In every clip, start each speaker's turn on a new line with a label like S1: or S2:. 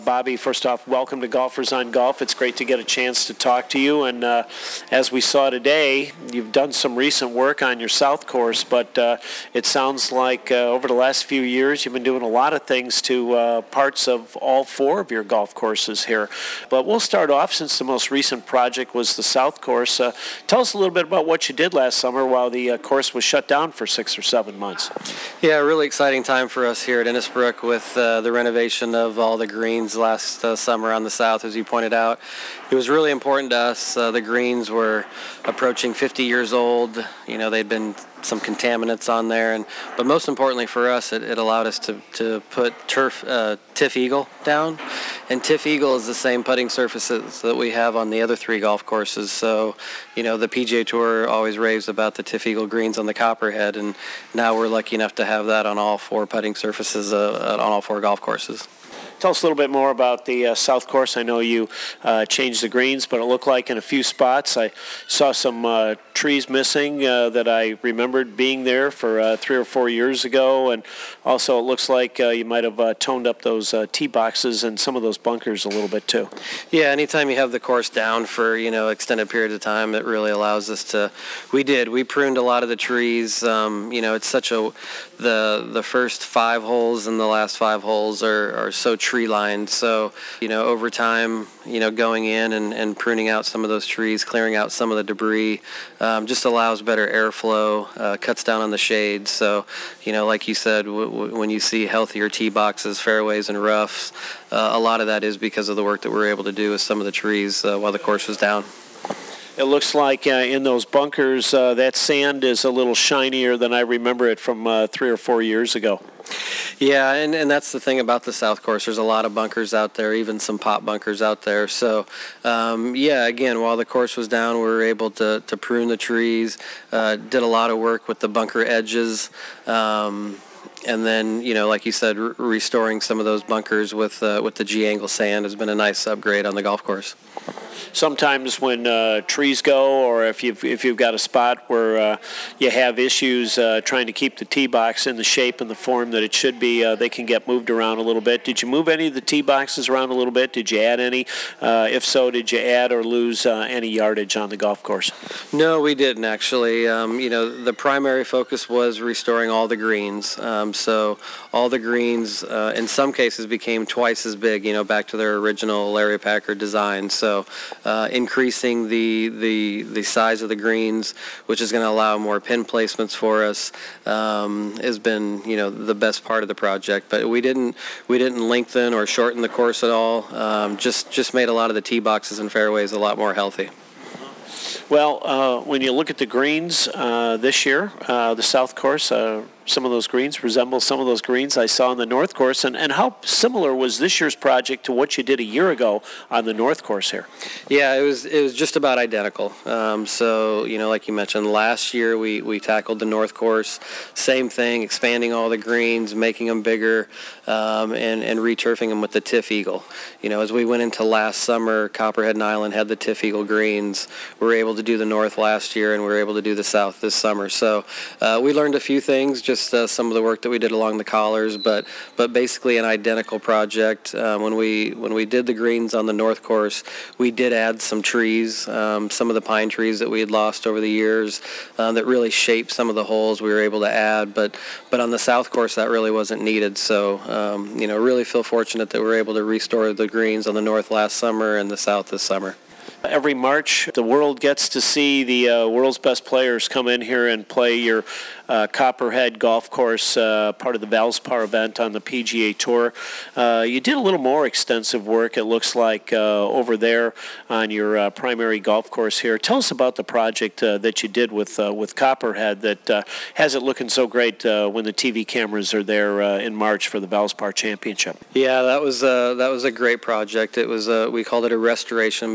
S1: Bobby, first off, welcome to Golfers on Golf. It's great to get a chance to talk to you. And as we saw today, you've done some recent work on your South course, but it sounds like over the last few years you've been doing a lot of things to parts of all four of your golf courses here. But we'll start off, since the most recent project was the South course. Tell us a little bit about what you did last summer while the course was shut down for 6 or 7 months.
S2: Yeah, a really exciting time for us here at Innisbrook with the renovation of all the greens last summer on the South, as you pointed out. It was really important to us. The greens were approaching 50 years old. You know, they'd been some contaminants on there, but most importantly for us, it allowed us to put TifEagle down. And TifEagle is the same putting surfaces that we have on the other 3 golf courses. So, you know, the PGA Tour always raves about the TifEagle greens on the Copperhead, and now we're lucky enough to have that on all 4 putting surfaces on all 4 golf courses.
S1: Tell us a little bit more about the South course. I know you changed the greens, but it looked like in a few spots I saw some trees missing that I remembered being there for 3 or 4 years ago, and also it looks like you might have toned up those tee boxes and some of those bunkers a little bit too.
S2: Yeah, anytime you have the course down for extended period of time, it really allows us to. We pruned a lot of the trees. It's such the first 5 holes and the last 5 holes are so tree lined. So, over time, going in and pruning out some of those trees, clearing out some of the debris, just allows better airflow, cuts down on the shade. So, like you said, when you see healthier tee boxes, fairways, and roughs, a lot of that is because of the work that we're able to do with some of the trees while the course was down.
S1: It looks like in those bunkers, that sand is a little shinier than I remember it from 3 or 4 years ago.
S2: Yeah, and that's the thing about the South course. There's a lot of bunkers out there, even some pop bunkers out there. So, again, while the course was down, we were able to prune the trees, did a lot of work with the bunker edges, and then, like you said, restoring some of those bunkers with the G-angle sand has been a nice upgrade on the golf course.
S1: Sometimes when trees go, or if you've got a spot where you have issues trying to keep the tee box in the shape and the form that it should be, they can get moved around a little bit. Did you move any of the tee boxes around a little bit? Did you add any? If so, did you add or lose any yardage on the golf course?
S2: No, we didn't actually. The primary focus was restoring all the greens. So all the greens, in some cases, became twice as big, back to their original Larry Packard design. So increasing the size of the greens, which is going to allow more pin placements for us, has been the best part of the project. But we didn't lengthen or shorten the course at all. Just made a lot of the tee boxes and fairways a lot more healthy.
S1: Well, when you look at the greens this year, the South course, some of those greens resemble some of those greens I saw on the North course. And how similar was this year's project to what you did a year ago on the North course here?
S2: Yeah, it was just about identical. So, like you mentioned, last year we tackled the North course. Same thing, expanding all the greens, making them bigger, and returfing them with the TifEagle. As we went into last summer, Copperhead and Island had the TifEagle greens. We were able to do the North last year, and we were able to do the South this summer. So we learned a few things, just some of the work that we did along the collars, but basically an identical project. When we did the greens on the North course, we did add some trees, some of the pine trees that we had lost over the years that really shaped some of the holes we were able to add, but on the South course that really wasn't needed. So really feel fortunate that we were able to restore the greens on the North last summer and the South this summer.
S1: Every March, the world gets to see the world's best players come in here and play your Copperhead golf course, part of the Valspar event on the PGA Tour. You did a little more extensive work, it looks like, over there on your primary golf course here. Tell us about the project that you did with Copperhead that has it looking so great when the TV cameras are there in March for the Valspar Championship.
S2: Yeah, that was a great project. It was we called it a restoration because we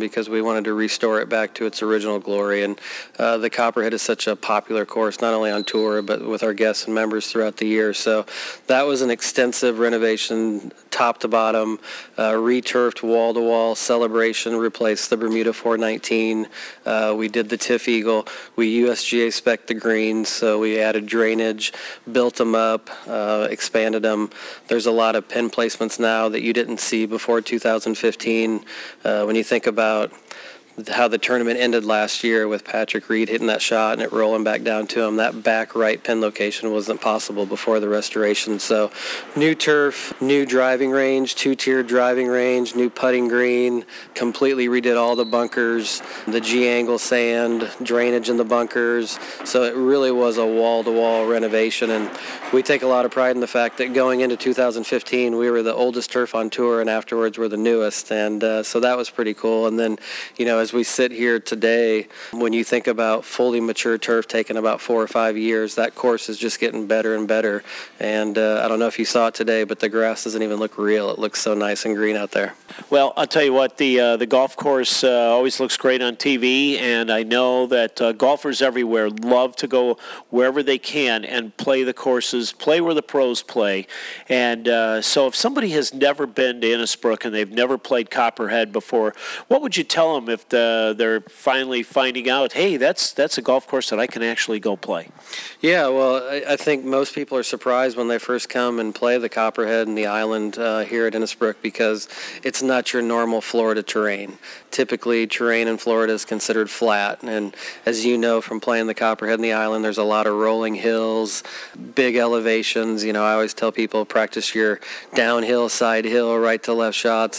S2: wanted to restore it back to its original glory. And the Copperhead is such a popular course, not only on tour, but with our guests and members throughout the year. So that was an extensive renovation, top to bottom, re-turfed wall-to-wall celebration, replaced the Bermuda 419. We did the Tiff Eagle. We USGA spec'd the greens, so we added drainage, built them up, expanded them. There's a lot of pin placements now that you didn't see before 2015. When you think about how the tournament ended last year with Patrick Reed hitting that shot and it rolling back down to him, that back right pin location wasn't possible before the restoration. So new turf, new driving range, two-tiered driving range, new putting green, completely redid all the bunkers, the G-angle sand, drainage in the bunkers. So it really was a wall-to-wall renovation, and we take a lot of pride in the fact that going into 2015, we were the oldest turf on tour, and afterwards we're the newest, and so that was pretty cool. And then, as we sit here today, when you think about fully mature turf taking about 4 or 5 years, that course is just getting better and better. And I don't know if you saw it today, but the grass doesn't even look real. It looks so nice and green out there.
S1: Well, I'll tell you what, the golf course always looks great on TV, and I know that golfers everywhere love to go wherever they can and play the courses, play where the pros play. And so if somebody has never been to Innisbrook and they've never played Copperhead before, what would you tell them if they're finally finding out, hey, that's a golf course that I can actually go play?
S2: Yeah, well, I think most people are surprised when they first come and play the Copperhead and the island here at Innisbrook, because it's not your normal Florida terrain. Typically, terrain in Florida is considered flat, and as you know from playing the Copperhead and the island, there's a lot of rolling hills, big elevations. I always tell people, practice your downhill, side hill, right to left shots.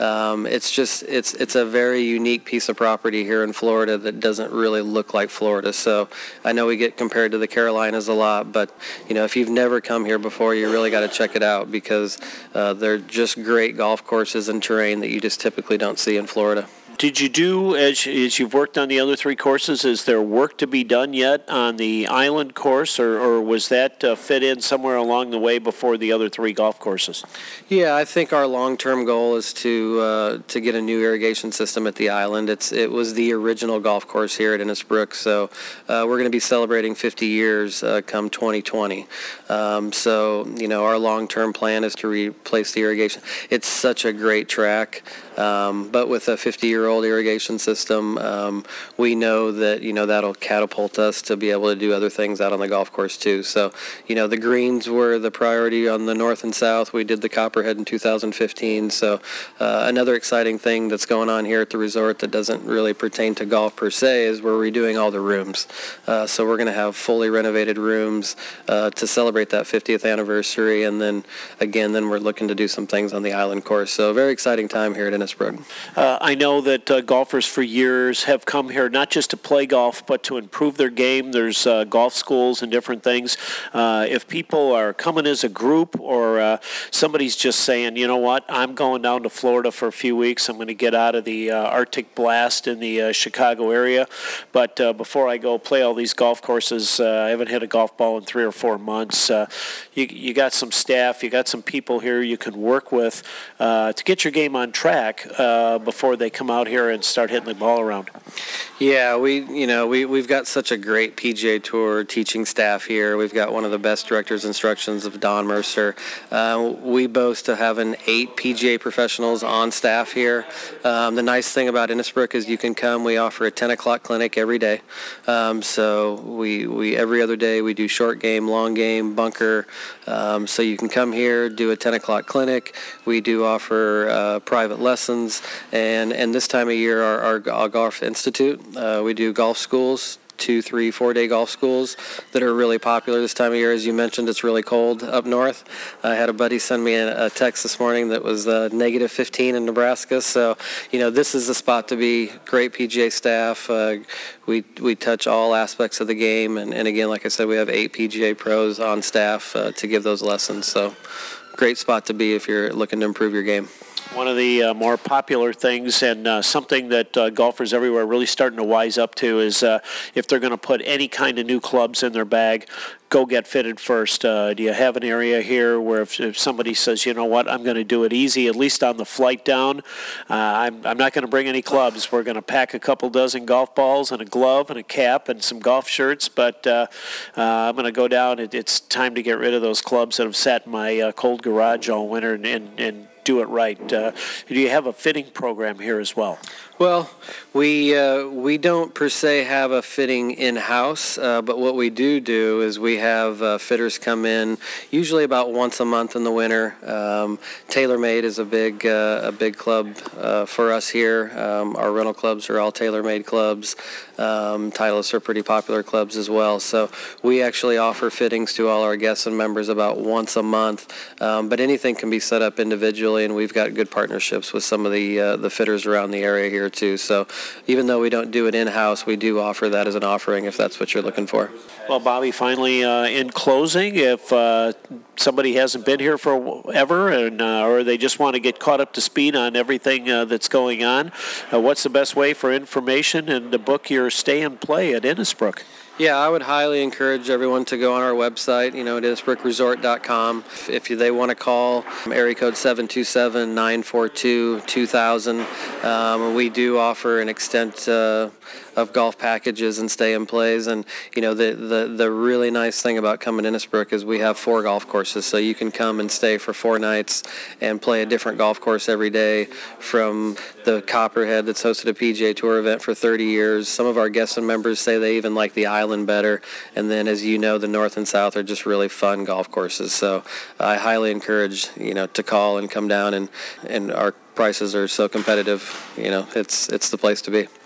S2: It's a very unique piece of property here in Florida that doesn't really look like Florida. So I know we get compared to the Carolinas a lot, but if you've never come here before, you really got to check it out, because they're just great golf courses and terrain that you just typically don't see in Florida.
S1: Did you do, as you've worked on the other 3 courses, is there work to be done yet on the island course, or was that fit in somewhere along the way before the other 3 golf courses?
S2: Yeah, I think our long-term goal is to get a new irrigation system at the island. It was the original golf course here at Innisbrook, so we're going to be celebrating 50 years come 2020. So, our long-term plan is to replace the irrigation. It's such a great track. But with a 50-year-old irrigation system, we know that, that'll catapult us to be able to do other things out on the golf course too. So, the greens were the priority on the north and south. We did the Copperhead in 2015. So another exciting thing that's going on here at the resort that doesn't really pertain to golf per se is we're redoing all the rooms. So we're going to have fully renovated rooms to celebrate that 50th anniversary. And then we're looking to do some things on the island course. So a very exciting time here at Innisbrook.
S1: I know that golfers for years have come here not just to play golf, but to improve their game. There's golf schools and different things. If people are coming as a group, or somebody's just saying, you know what, I'm going down to Florida for a few weeks. I'm going to get out of the Arctic blast in the Chicago area. But before I go play all these golf courses, I haven't hit a golf ball in 3 or 4 months. You got some staff, you got some people here you can work with to get your game on track before they come out here and start hitting the ball around.
S2: Yeah, we've got such a great PGA Tour teaching staff here. We've got one of the best directors instructions of Don Mercer. We boast of having 8 PGA professionals on staff here. The nice thing about Innisbrook is you can come. We offer a 10 o'clock clinic every day. So we every other day we do short game, long game, bunker. So you can come here, do a 10 o'clock clinic. We do offer private lessons, and this time of year our Golf Institute, we do golf schools, 2, 3, 4-day golf schools that are really popular this time of year. As you mentioned, it's really cold up north. I had a buddy send me a text this morning that was negative 15 in Nebraska. So, this is the spot to be. Great PGA staff. We touch all aspects of the game. And again, like I said, we have 8 PGA pros on staff to give those lessons. So great spot to be if you're looking to improve your game.
S1: One of the more popular things, and something that golfers everywhere are really starting to wise up to, is if they're going to put any kind of new clubs in their bag, go get fitted first. Do you have an area here where if somebody says, you know what, I'm going to do it easy, at least on the flight down, I'm not going to bring any clubs. We're going to pack a couple dozen golf balls and a glove and a cap and some golf shirts, but I'm going to go down. It's time to get rid of those clubs that have sat in my cold garage all winter and do it right. Do you have a fitting program here as well?
S2: Well, we don't per se have a fitting in-house, but what we do is we have fitters come in usually about once a month in the winter. TaylorMade is a big club for us here. Our rental clubs are all TaylorMade clubs. Titleist are pretty popular clubs as well. So we actually offer fittings to all our guests and members about once a month, but anything can be set up individually, and we've got good partnerships with some of the fitters around the area here too. So even though we don't do it in-house, we do offer that as an offering if that's what you're looking for.
S1: Well, Bobby, finally, in closing, if somebody hasn't been here forever and or they just want to get caught up to speed on everything that's going on, what's the best way for information and to book your stay and play at Innisbrook?
S2: Yeah, I would highly encourage everyone to go on our website, at innisbrookresort.com. If they want to call, area code 727-942-2000. We do offer an extent of golf packages and stay and plays, and the really nice thing about coming to Innisbrook is we have 4 golf courses, so you can come and stay for 4 nights and play a different golf course every day, from the Copperhead that's hosted a PGA Tour event for 30 years. Some of our guests and members say they even like the Island better, and then as you know, the North and South are just really fun golf courses. So I highly encourage to call and come down, and our prices are so competitive. It's the place to be.